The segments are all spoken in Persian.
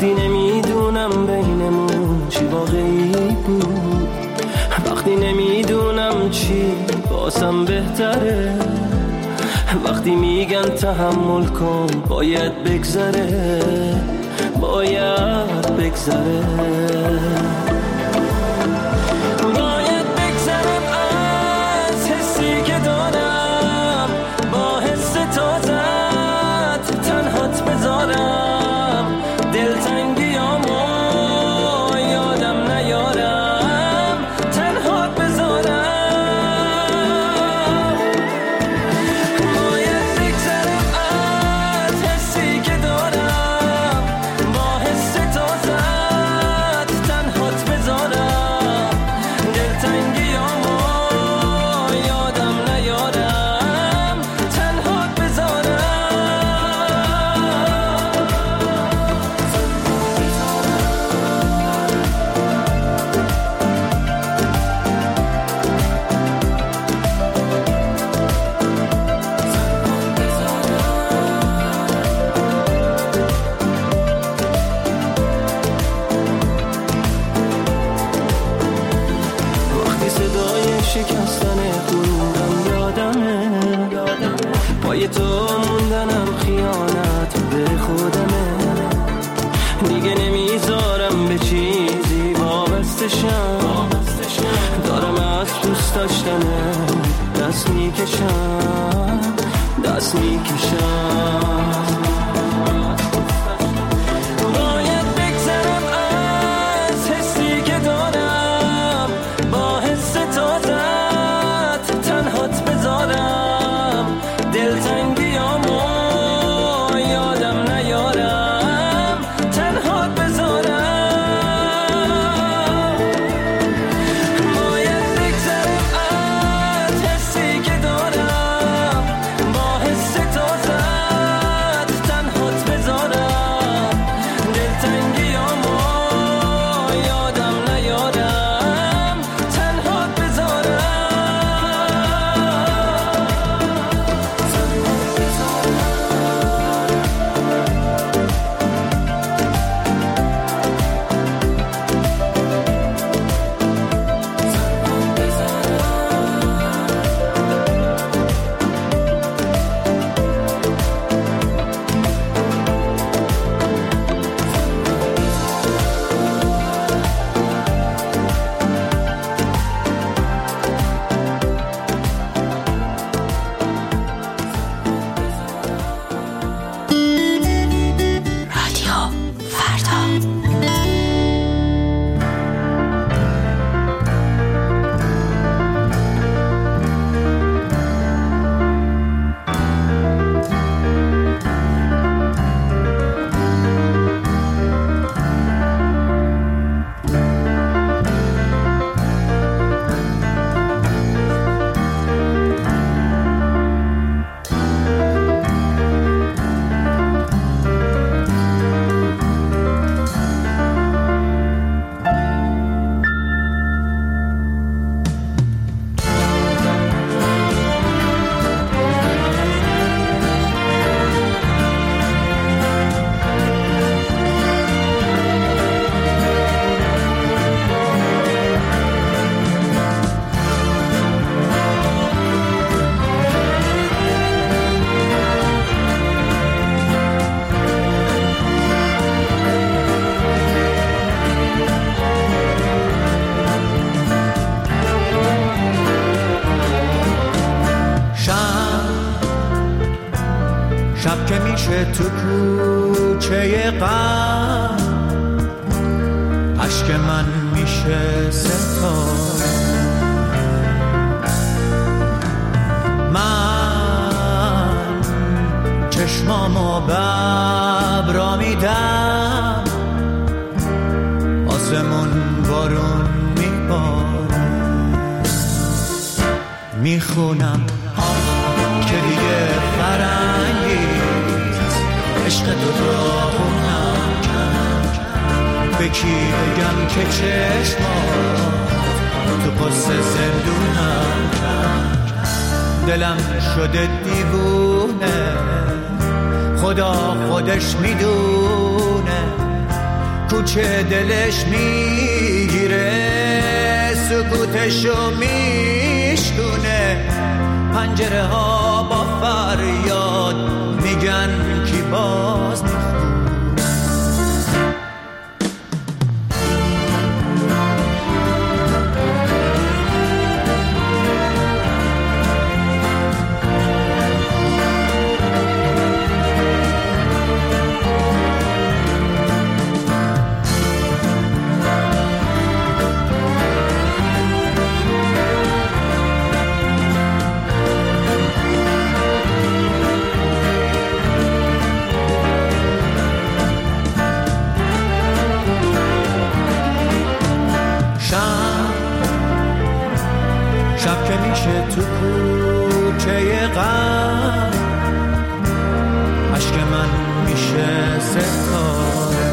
وقتی نمیدونم بینمون چی واقعی بود، وقتی نمیدونم چی بازم بهتره، وقتی میگن تحمل کن باید بگذره، باید بگذره. دست میکشم باید بگذرم از حسی که دارم، با حس تازت تنهات بذارم، دلتنگیامو یادم نیارم، تنهات بذارم. شب که میشه تو کوچه غم، عشق من میشه ستاره، من چشمامو ببرا میدم، آسمون بارون میباره، میخونم که دیگه فرنگیست عشق تو راهونم کرد، به کی بگم که چشمات تو پس زندونم کرد، دلم شده دیوونه خدا خودش میدونه، کوچه دلش میگیره سکوتشو میشکونه پنجره ها با فریاد میگن کی باز شب که میشه تو کوچه غم عشق من میشه ستاره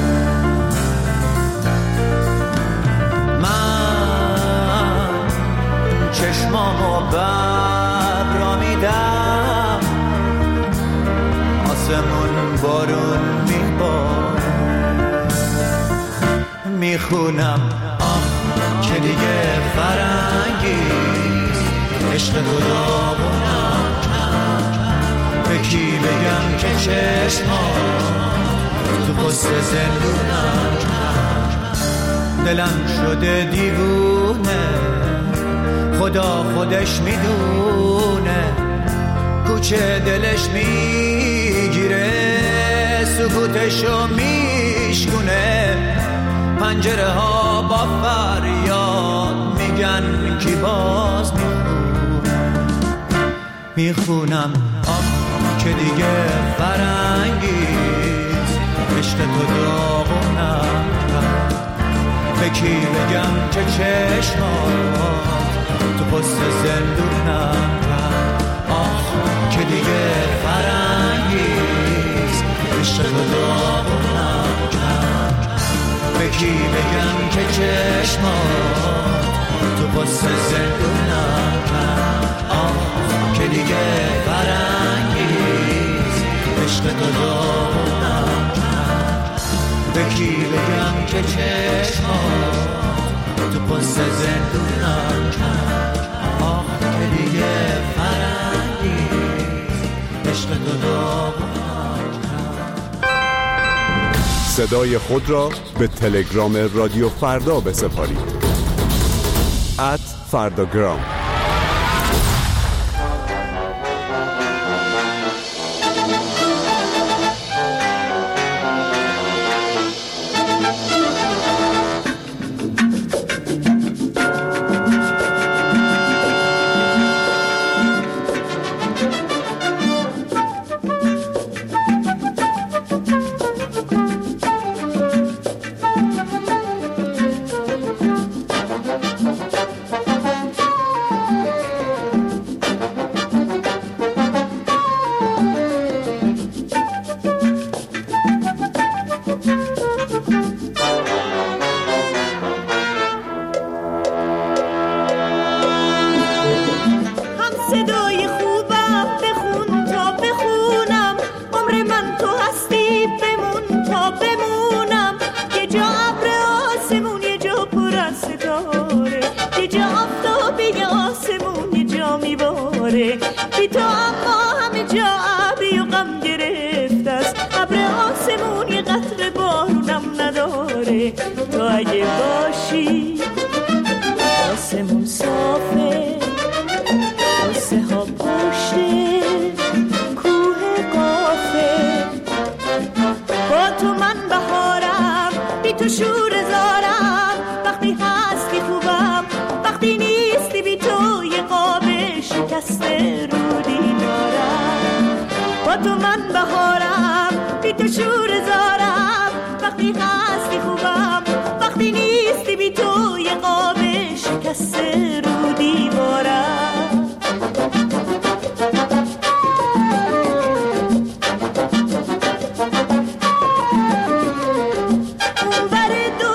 من چشمامو ببرا میدم آسمون بارون میباره میخونم که دیگه فرنگیست عشق تو داغونم به کی بگم که چشمام تو پست زندونم دلم شده دیوونه خدا خودش میدونه کوچه دلش میگیره سکوتشو میشکونه پنجره ها با فریاد میگن کی باز میخونم که دیگه فرنگیست عشق تو داغونم به کی بگم که چشمات تو پست زندونم که دیگه فرنگیست عشق تو داغونم به کی بگم که چشمات تو پست زندونم که دیگه فرنگیست عشق تو داغونم به کی بگم که چشمات تو پست زندونم که دیگه فرنگیست عشق تو داغونم. صدای خود را به تلگرام رادیو فردا بسپارید @فرداگرام. بی تو اما همه جا ابری و غم گرفته است ابر آسمون یه قطره بارونم نداره تو اگه باشی آسمون صافه قصه ها پشته کوه قافه با تو من بهارم بی تو شور زارم وقتی هستی خوبم وقتی نیستی بی تو یه قاب شکسته رو دیوارم با تو من بهارم بی تو شور زارم وقتی هستی خوبم وقتی نیستی بی تو یه قاب شکسته رو دیوارم اون بر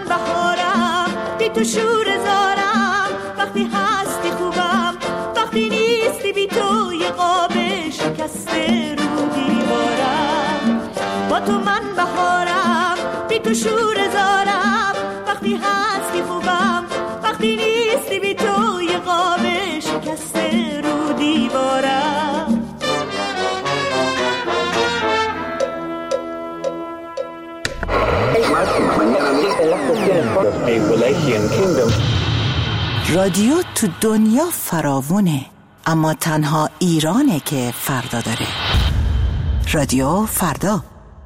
بهارم، بی تو شور زارم. وقتی هستی خوبم، وقتی نیستی بی تو یه قاب شکسته رو دیوارم. با تو من بهارم، بی تو شور زارم. وقتی هستی خوبم، وقتی نیستی بی تو یه قاب شکسته رو دیوارم. رادیو تو دنیا فراوونه، اما تنها ایرانه که فردا داره. رادیو فردا.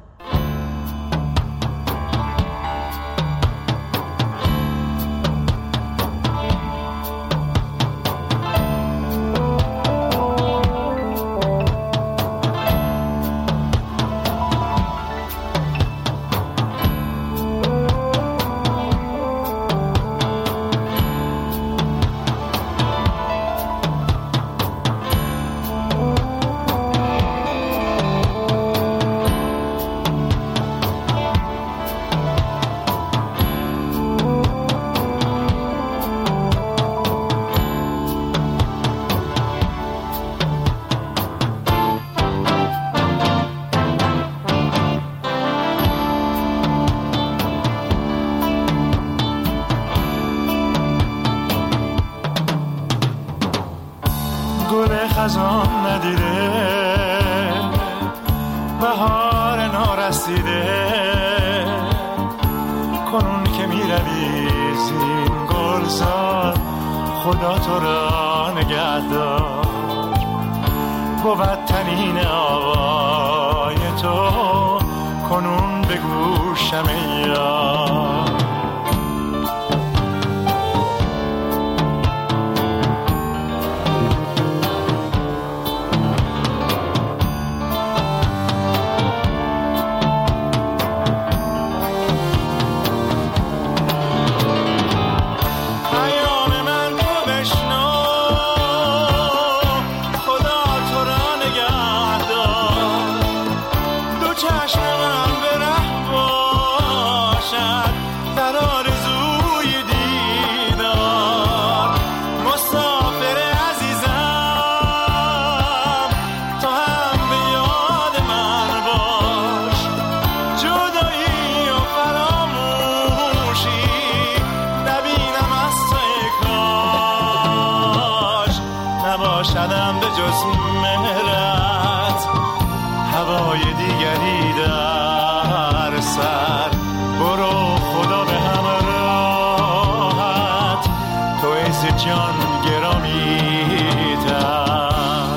گل خزان ندیده، بهار نارسیده، کنون که می روی زین گلزار، خدا تو را نگه دار. بود تنین آوای تو کنون به گوشم یار. نباشدم به جز مهرت، هوای دیگری در سر. برو خدا به همراهت، تو عز جان گرامی تر.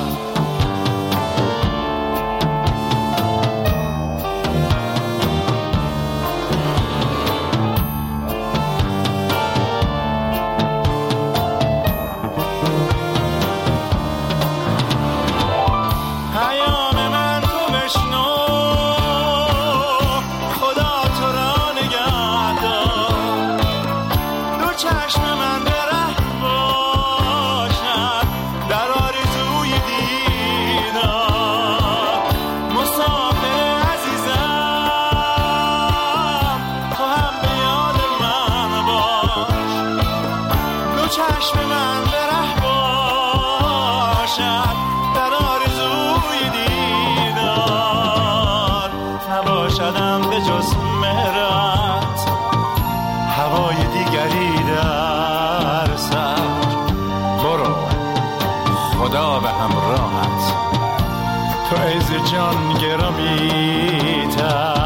چشم من به ره باشد در آرزوی دیدار، نباشدم به جز مهرت هوای دیگری در سر. برو خدا به همراهت، تو عز جان گرامی تر.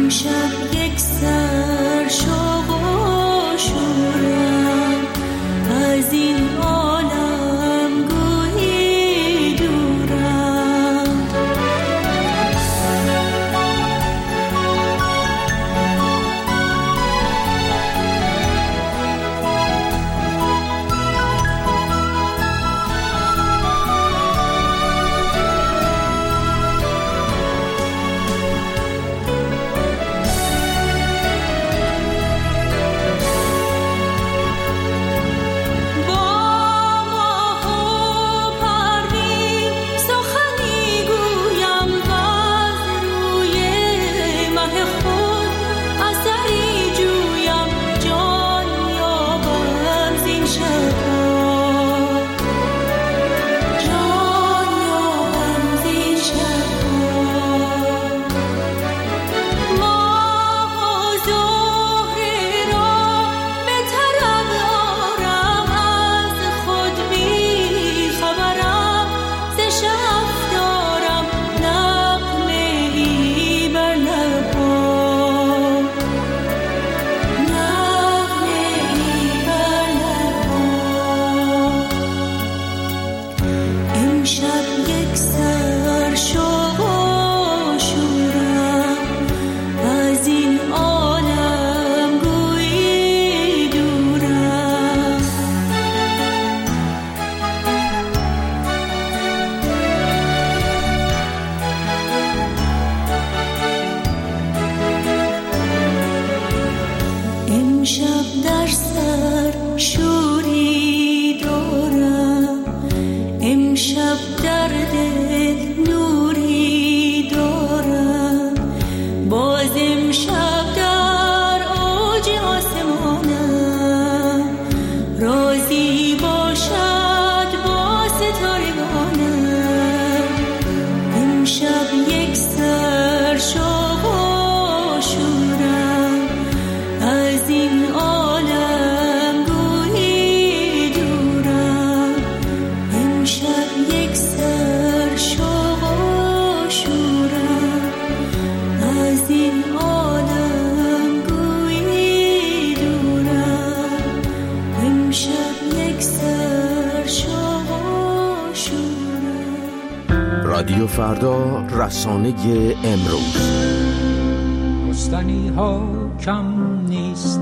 امشب یک سر شوق و شورم از این عالم گویی دورم. امشب در سر شوری دارم، امشب در دل نوری دارم، باز امشب در اوج آسمانم رازی باشد با ستارگانم. امشب یک سر شوق و شورم از این عالم گویی دورم. امشب یک سر شوق و شورم از این عالم گویی دورم. امشب یک سر شوق و شورم. رادیو فردا، رسانه امروز. رستنی ها کم نیست،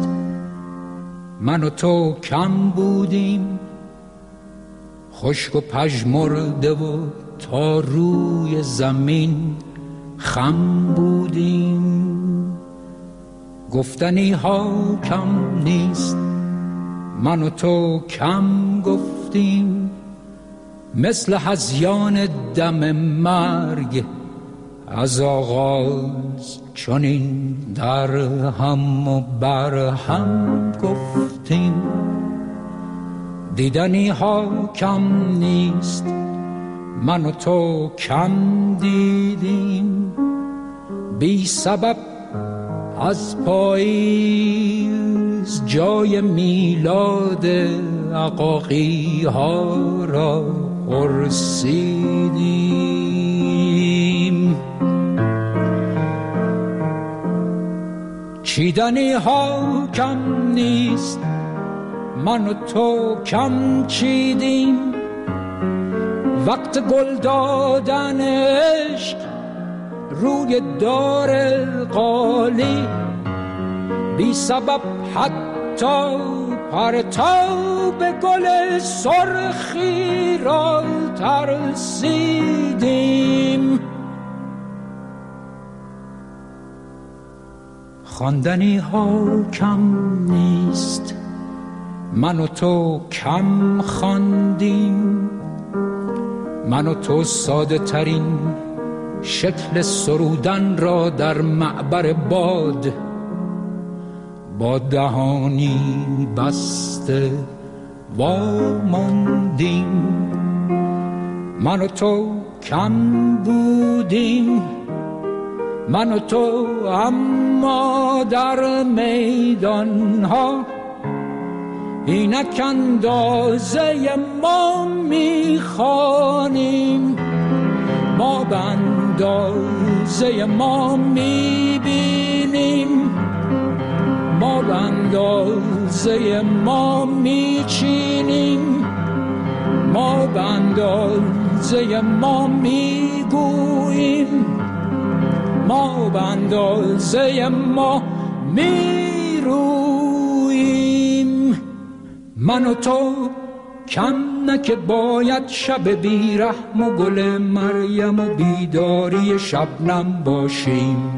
من و تو کم بودیم، خشک و پژمرده و تا روی زمین خم بودیم. گفتنی ها کم نیست، من و تو کم گفتیم، مثل هذیان دم مرگ از آغاز چنین در هم و بر هم گفتیم. دیدنی ها کم نیست، من و تو کم دیدیم، بی سبب از پاییز جای میلاد عقاقی ها را پرسیدیم. چیدنی ها کم نیست، من و تو کم چیدیم، وقت گل دادن عشق روی دار قالی، بی سبب حتی پرتاب گل سرخی را ترسیدیم. خواندنی ها کم نیست، من و تو کم خواندیم، من و تو ساده ترین شکل سرودن را در معبر باد با دهانی بسته واماندیم. من و تو کم بودیم، من و تو اما در میدان ها اینک اندازه ما میخوانیم، ما به اندازه ما میبینیم. ما به اندازه ما میچینیم، ما به اندازه ما میگوییم، ما به اندازه ما میرویم. من و تو کم نه که باید شب بیرحم و گل مریم و بیداری شبنم باشیم.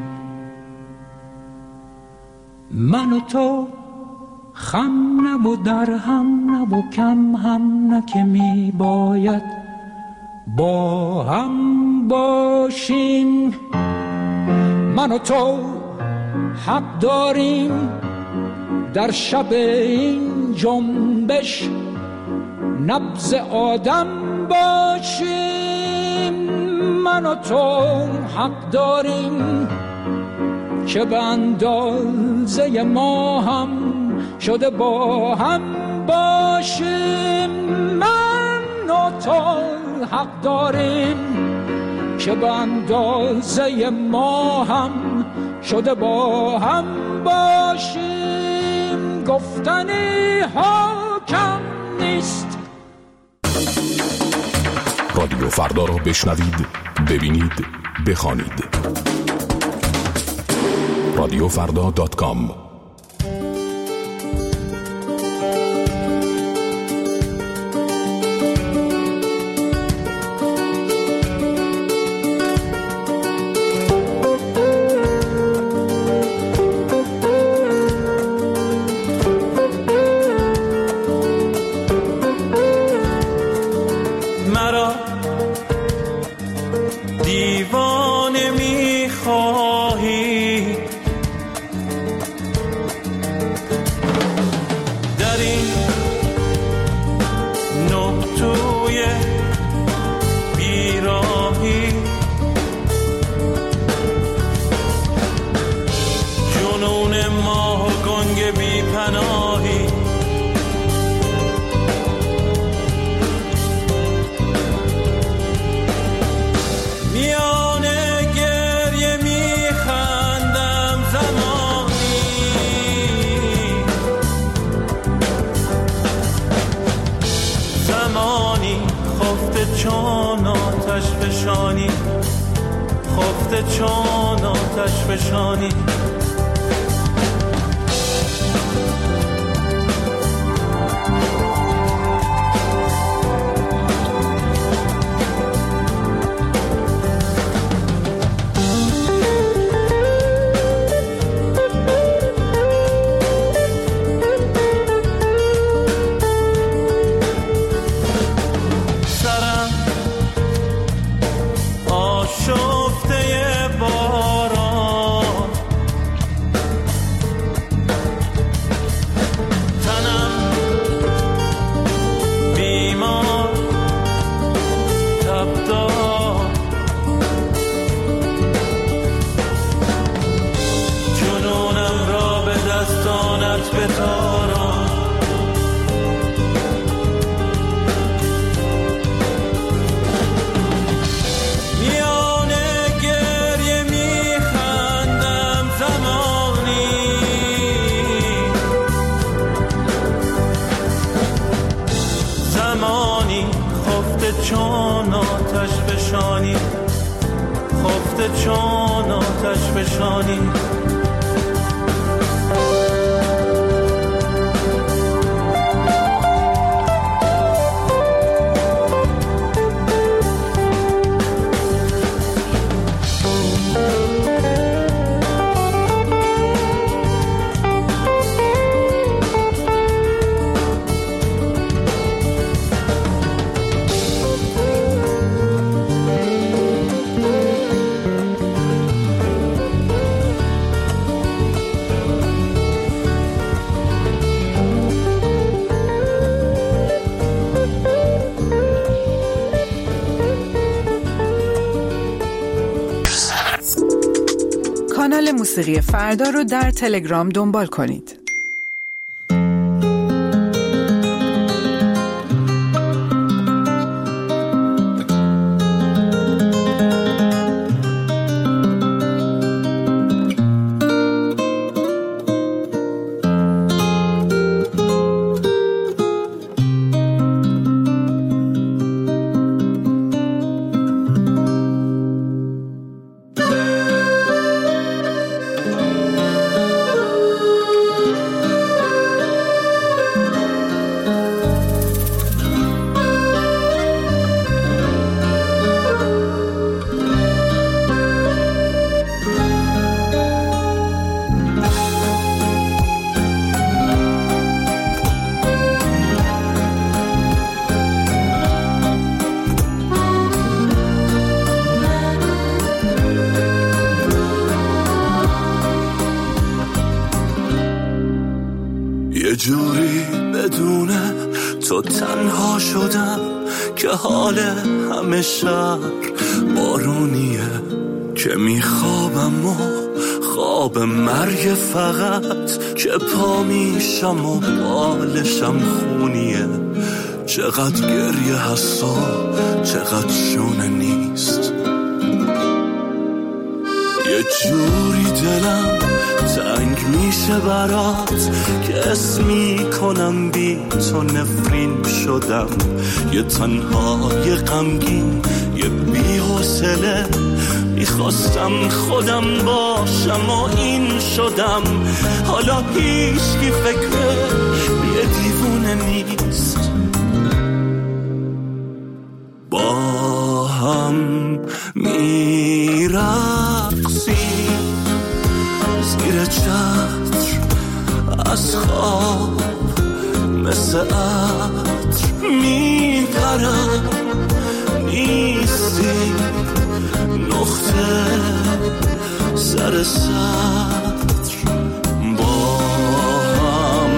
من و تو خم نه و در هم نه و کم هم نه که می باید با هم باشیم. من و تو حق داریم در شب این جنبش نبض آدم باشیم. من و تو حق داریم که به اندازه ما هم شده با هم باشیم. من و تو حق داریم که به اندازه ما هم شده با هم باشیم. گفتنی ها کم نیست. رادیو فردا را بشنوید، ببینید، بخوانید. رادیوفردا.com. مرا دیوانه می‌خواهی، در این نقطوی بیراهی جنون ماه و گنگ بی‌پناهی. چون آتش فشانی، خفته چون آتش فشانی. چون آتش فشانی، خفته چون آتش فشانی. کانال موسیقی فردا رو در تلگرام دنبال کنید. تو تنها شدم که حال همه شهر بارونیه، که میخوابم و خواب مرگ فقط، که پا میشم و بالشم خونیه. چقدر گریه هست و چقدر شونه نیست، یه جوری دلم تنگ میشه برات که اسمی کنم بی تو نفرین شدم. یه تنها یه غمگین یه بی حوصله، میخواستم خودم باشم و این شدم. حالا هیچکی فکر یه دیوونه نیست. با هم میرقصیم زیر چتر از خواب، مثل عطر میپرم نیستی نقطه سر سطر. با هم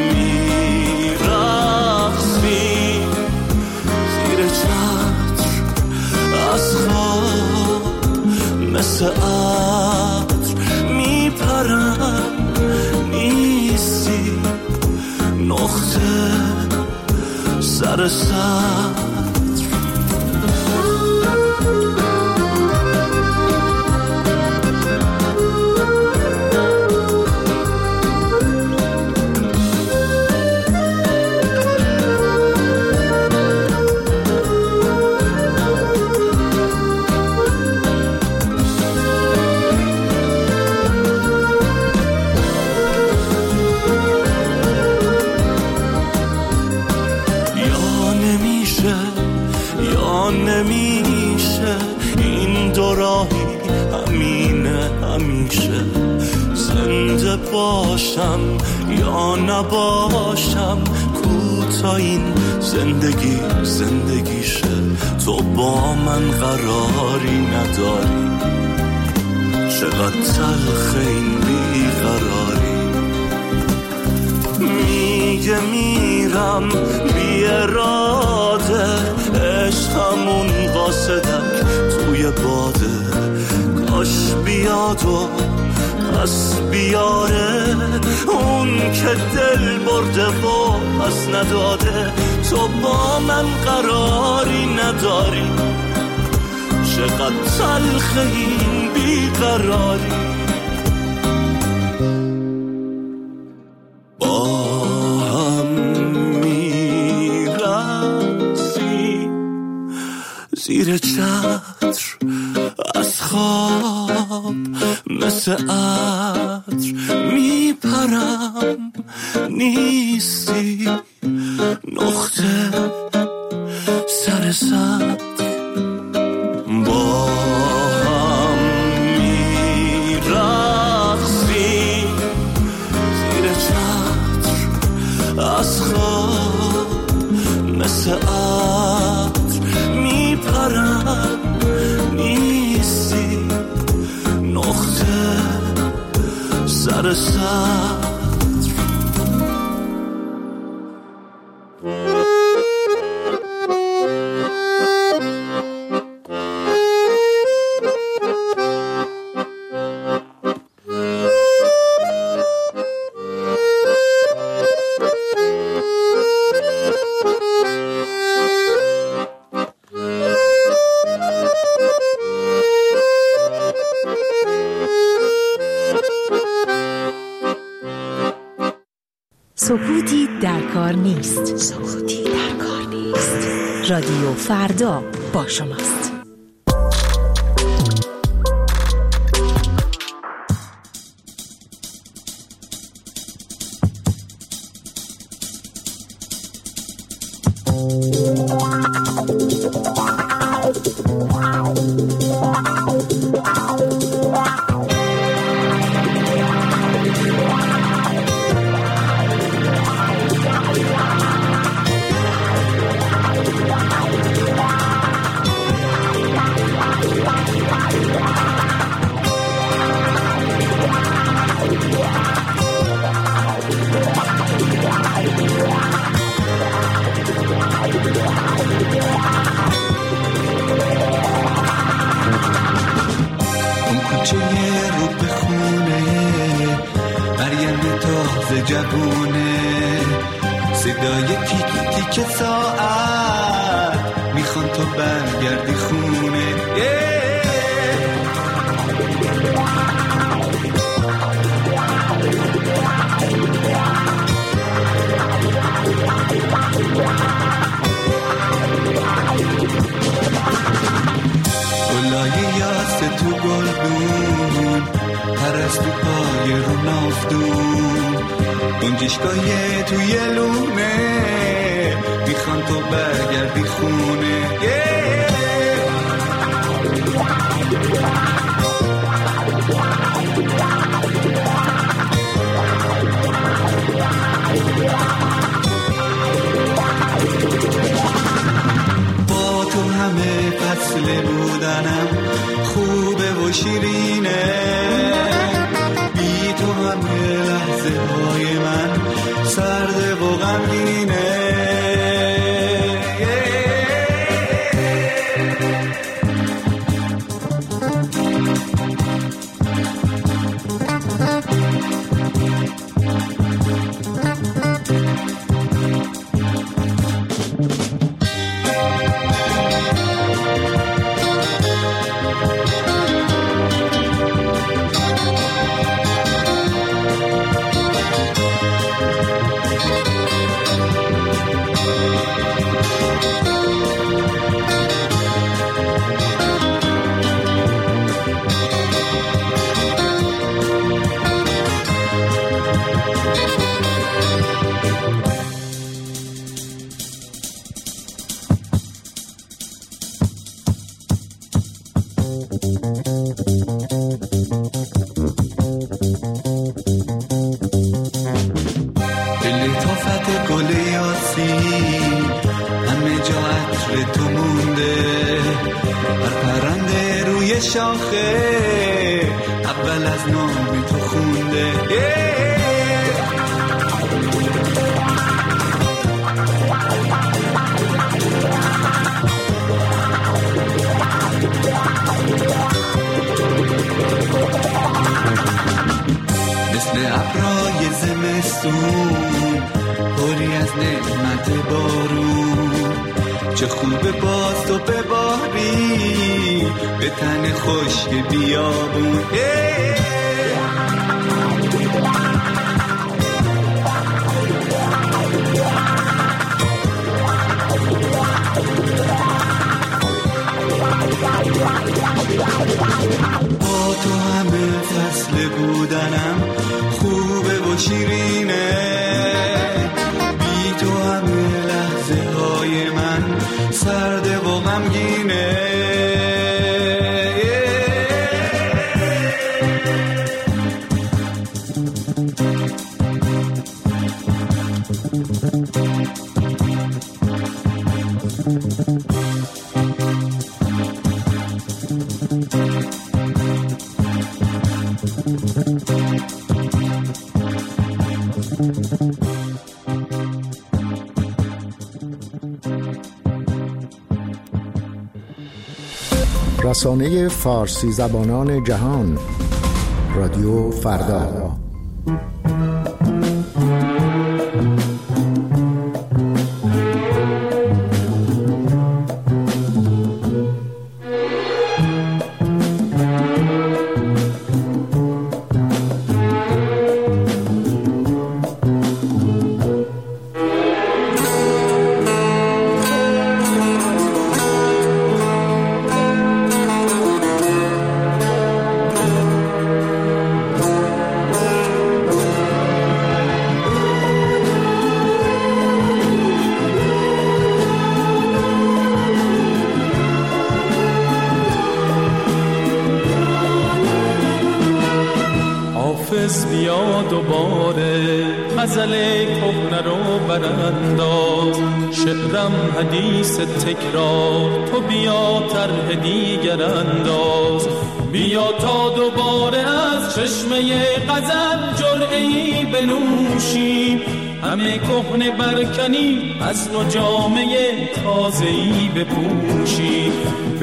میرقصیم زیر چتر از خواب، مثل عطر میپرم نیستی نقطه سر سطر. نمیشه این دو راهی همینه همیشه، زنده باشم یا نباشم، کوتا این زندگی زندگیشه. تو با من قراری نداری، چقدر تلخ این بیقراری. میگه میرم بی اراده، عشقمون قاصدک توی باده. کاش بیاد و پس بیاره اون که دل برده و پس نداده. تو با من قراری نداری، چقدر تلخ این بیقراری. زیر چتر از خواب، مثل عطر میپرم نیستی نقطه سر سطر. با هم میرقصیم زیر چتر از خواب، مثل عطر میپرم نیستی نقطه سر سطر. سکوتی در کار نیست. سکوتی در کار نیست. رادیو فردا با شماست. جوونه، صدای تیک تیک ساعت میخوان تو برگردی خونه. گلای یاسه تو گلدون، پرستو پای رو نافتون، گنجشگاه توی لونه میخوان تو برگردی خونه. با تو همه فصل بودنم خوبه و شیرینه، بی تو همه لحظه های من سرده و غمگینه. شاخه اول از نام تو خونده. مثل ابرای زمستون پری از نعمت بارون، چه خوبه باز تو بباری به تن خشک بیابون. با تو همه فصل بودنم خوبه و شیرینه، بی تو همه لحظه های من سرده و غمگینه. رسانه فارسی زبانان جهان، رادیو فردا. بیا دوباره غزل کهنه رو برانداز، شعرم حدیث تکرار، تو بیا طرح دیگر انداز. بیا تا دوباره از چشمه غزل جرعه‌ای بنوشیم، همه کهنه برکنی از نو جامه تازه‌ای بپوشی. به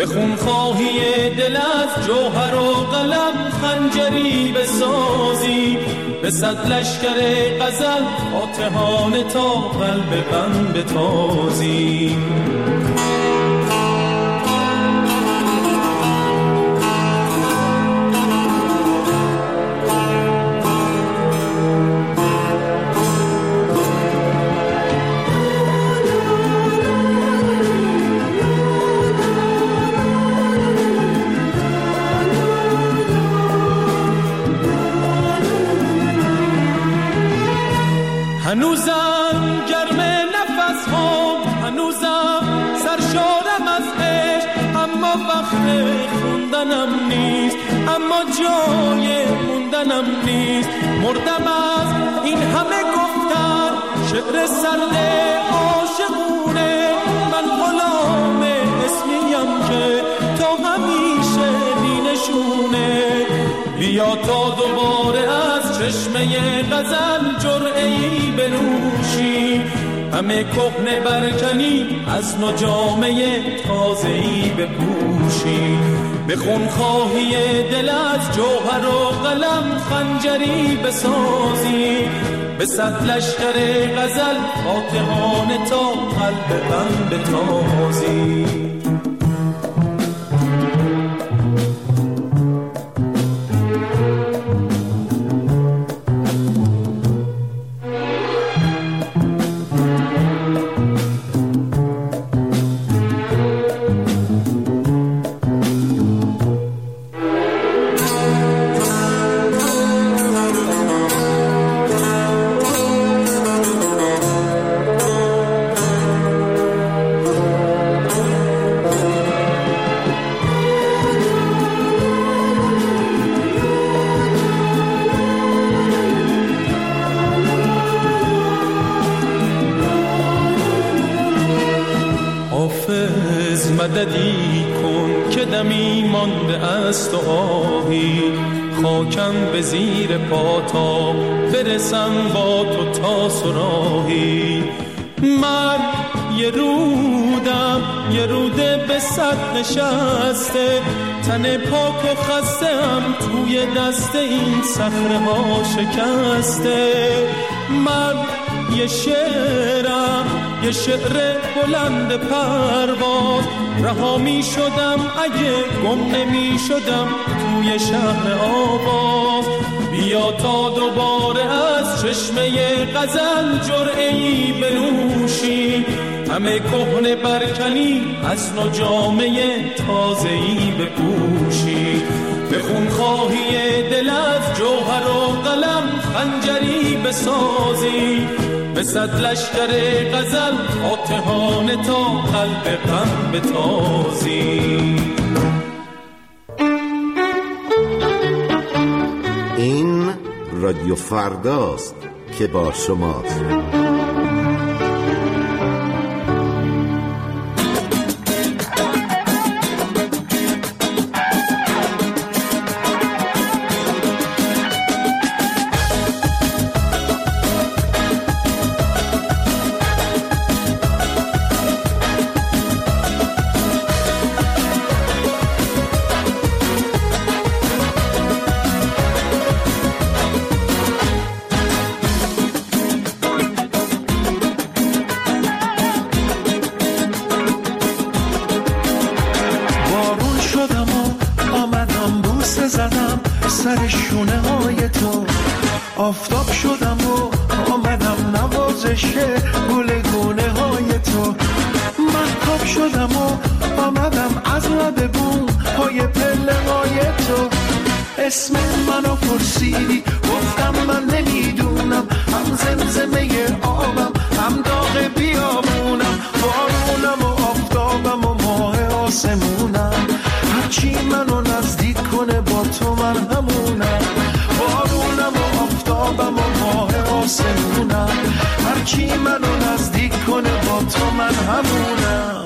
خونخواهی دل از جوهر و قلم خنجری بسازی، به صد لشکر غزل فاتحانه تا قلب غم بتازیم. هنوزم گرم نفس ها، هنوزم سرشارم از عشق، اما وقت خوندنم نیست، اما جای موندنم نیست. مردم از این همه گفتن شعر سرد عاشقونه، من غلام اسمیم که تا همیشه بینشونه. بیا تا دوباره از چشمه غزل جرعه‌ای بنوشی، همه کهنه برکنی از نو جامه تازه‌ای بپوشی. به خونخواهی دل از جوهر و قلم خنجری بسازی، به صد لشکر غزل فاتحانه تا قلب غم بتازی. مددی کن که دمی مانده است و آهی، خاکم به زیر پا تا برسم با تو تا سراهی. من یه رودم، یه روده به صد نشسته، تن پاک و خستم توی دست این صخره ها شکسته. من یه شعرم، یه شعر بلند پرواز، رها می شدم اگه گم نمی شدم توی شهر آواز. بیا تا دوباره از چشمه غزل جرعه‌ای بنوشی، همه کهنه برکنی از نو جامه تازه‌ای بپوشی. به خونخواهی دل از جوهر و قلم خنجری بسازی، به صد لشکر غزل فاتحانه تا قلب غم بتازی. این رادیو فرداست که با شماست. سر شونه های تو آفتاب شدم و آمدم نوازش گلگونه های تو. مهتاب شدم و آمدم از لب بوم پای پله های تو. اسم منو پرسیدی گفتم من نمیدونم، هم زمزمه آبم هم داغ بیابونم، بارونم و آفتابم و ماه آسمونم. هرچی منو نزدیک کنه با تو من همونم، بارونم و آفتابم و ماه آسمونم. هرچی منو نزدیک کنه با تو من همونم.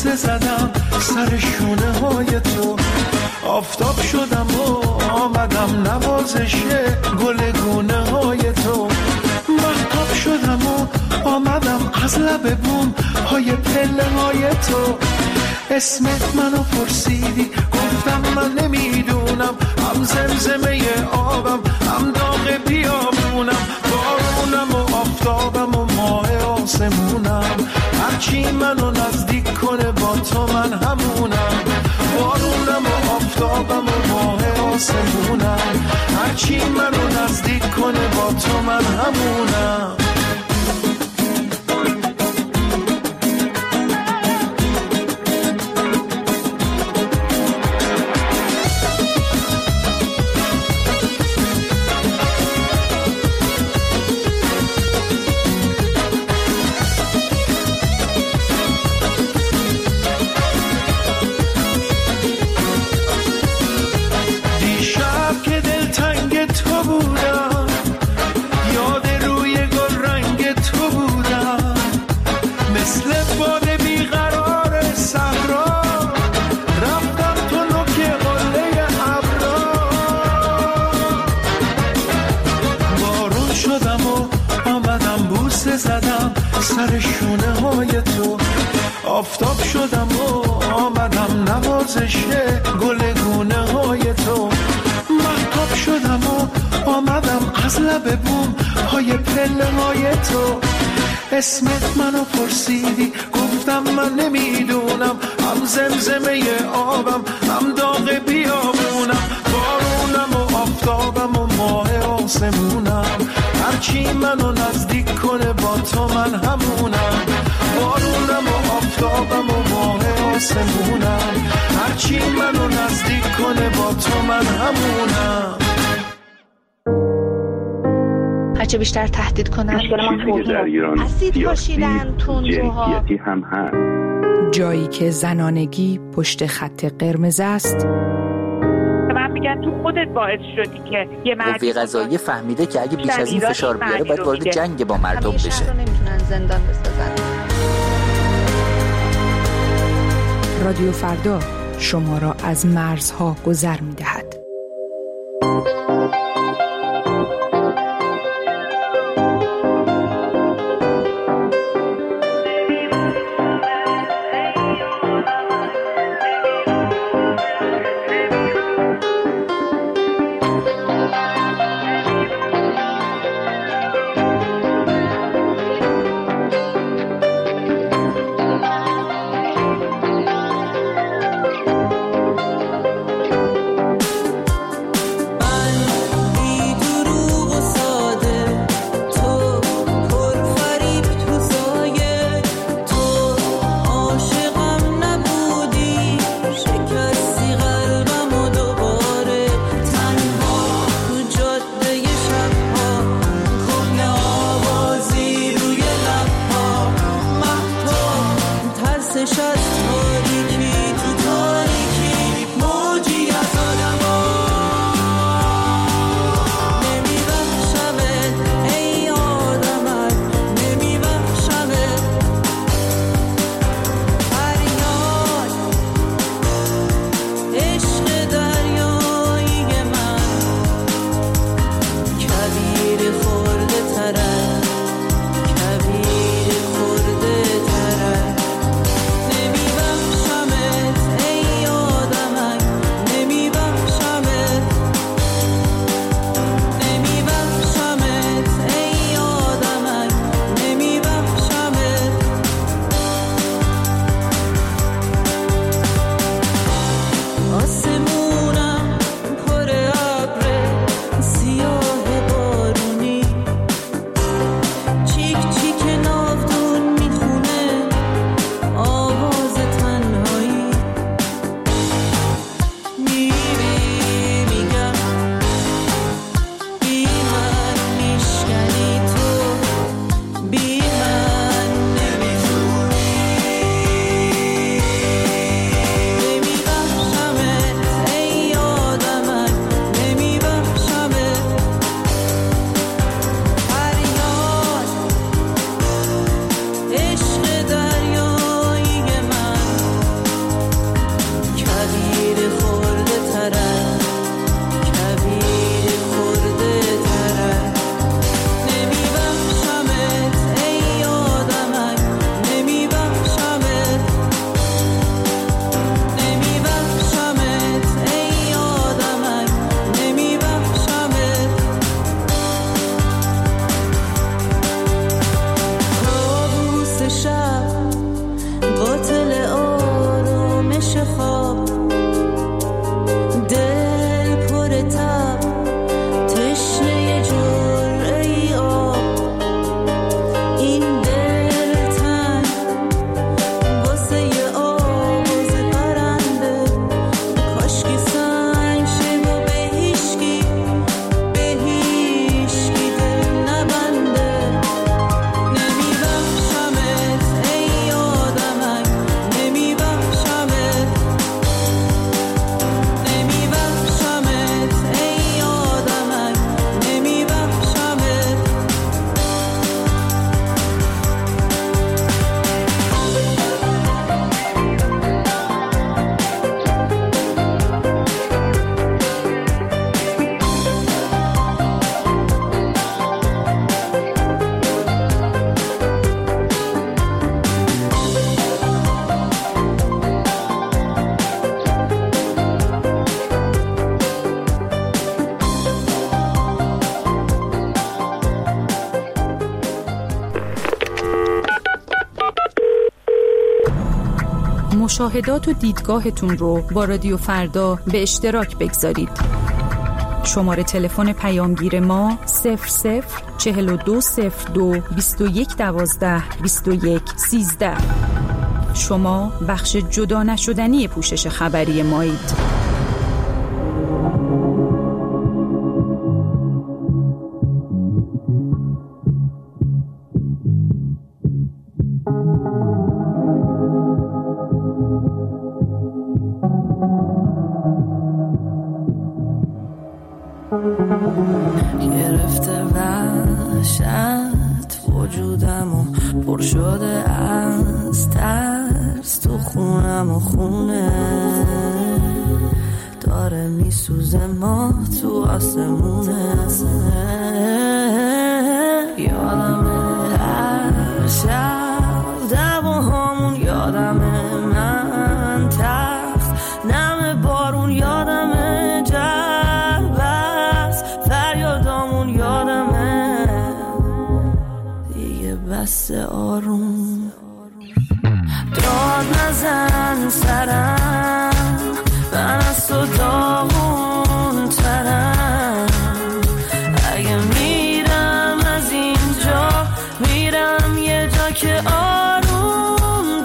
بوسه زدم سر شونه های تو. آفتاب شدم و آمدم نوازش گل گونه های تو. مهتاب شدم و آمدم از لب بوم های پله های تو. اسمت منو پرسیدی گفتم من نمیدونم، هم زمزمه آبم هم داغ بیابونم، بارونم و آفتابم و ماه آسمونم، هرچی منو نزدیک کنه با تو من همونم. بارونم و آفتابم و ماه آسمونم، هرچی منو نزدیک کنه با تو من همونم. سر شونه های تو. آفتاب شدم و آمدم نوازش گل گونه های تو. مهتاب شدم و آمدم از لب بوم های پله های تو. اسمت منو پرسیدی گفتم من نمیدونم، هم زمزمه آبم هم داغ بیابونم، بارونم و آفتابم و ماه آسمونم، هرچی منو نزدیک کنه با تو من همونم. بارونم و آفتابم و ماه آسمونم، هرچی منو نزدیک کنه با تو من همونم. هرچه بیشتر تهدید کنن اسید پاشیدن تندروها هم هست. جایی که زنانگی پشت خط قرمز است. من میگم تو خودت باعث شدی که یه قوه قضاییه فهمیده که اگه بیش از این فشار بیاره باید وارد جنگ با مردم بشه. نمیتونن زندان بسازن. رادیو فردا شما را از مرزها گذر میدهد. مشاهدات و دیدگاهتون رو با رادیو فردا به اشتراک بگذارید. شماره تلفن پیامگیر ما 004202 2112 2113. شما بخش جدا نشدنی پوشش خبری مایید. گرفته وحشت وجودم و پر شده از ترس، تو خونم و خونه داره میسوزه، ما تو آسمونه. یادمه هر شب دعواهامون، یادمه من تخت نم بارون، یادمه جربست فریادامون، یادمه دیگه بس آروم. داد نزن سرم، من از تو داغون ترم. اگه میرم از اینجا، میرم یه جا که آروم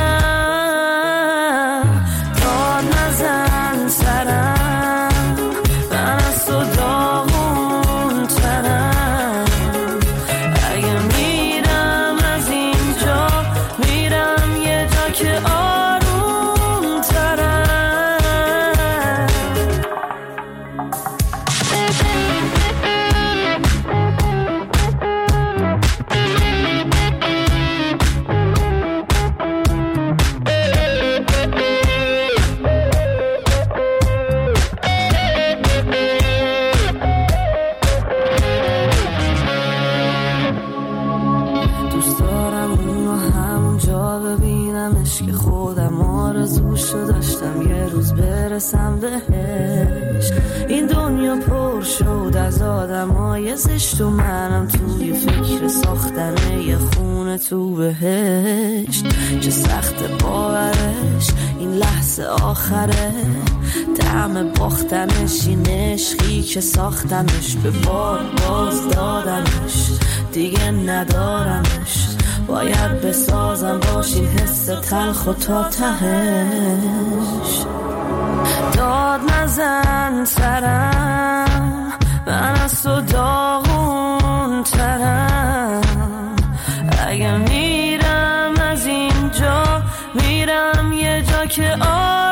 ترم. داد نزن سرم، من از تو داغون ترم. اگه میرم از اینجا، میرم یه جا که آروم ترم. دوست دارم اونو همونجا ببینمش که خودم آرزوشو داشتم یه روز برسم بهش. این دنیا پر شد از آدمای زشت و منم توی فکر ساختن یه خونه تو بهشت. چه سخت باورش این لحظه آخره، طعم باختنش این عشقی که ساختمش، به بار باز دادمش دیگه ندارمش. باید بسازم باش این حس تلخ و تا تهش. داد نزن سرم، من از تو داغون ترم. اگه میرم از اینجا، میرم یه جا که